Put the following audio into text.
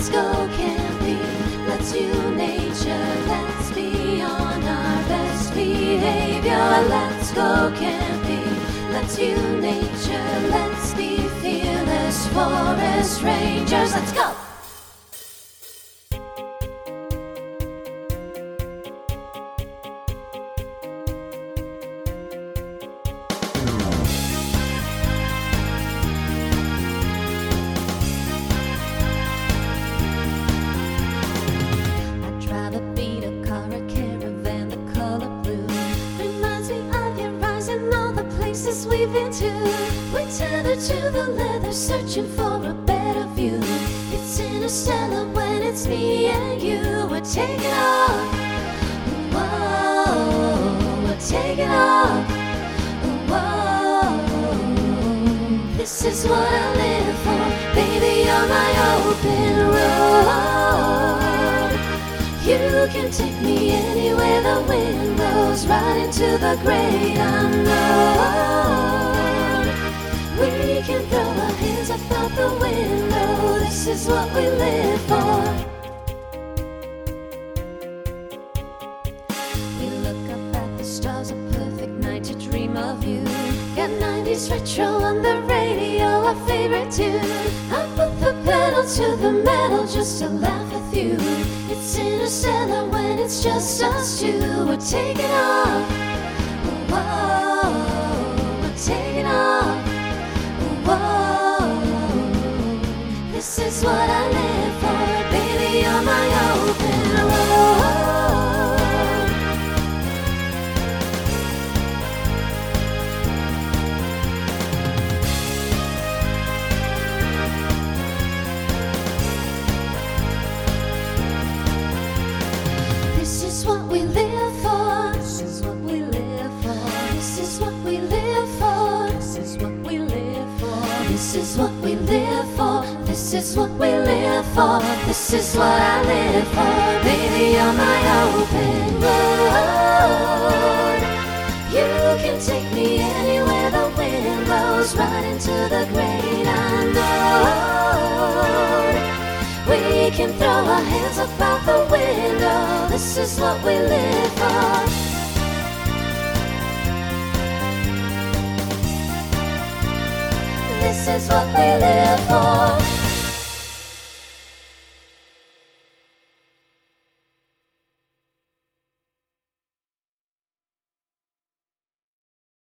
let's go camping. Let's view nature, let's be on our best behavior. Let's go camping, let's view nature, let's be fearless forest rangers. Let's go! We've been to, we tether to the leather, searching for a better view. It's interstellar when it's me and you. We're taking off, whoa, we're taking off, whoa. This is what I live for, baby, you're my open road. You can take me anywhere the wind blows, right into the great unknown. We can throw our hands up out the window, this is what we live for. We look up at the stars, a perfect night to dream of you. Got 90s retro on the radio, our favorite tune. I put the pedal to the metal just to laugh with you. It's interstellar when it's just us two. We're taking off, whoa, we're taking off, whoa. This is what I live for, baby, you're my open road. This is what we live for. This is what we live for. This is what we live for. This is what we live for. This is what we live for. This is what we live for. This is what I live for. Baby, you're my open road. You can take me anywhere the wind blows, right into the great unknown. We can throw our hands up out the window, this is what we live for. This is what we live for.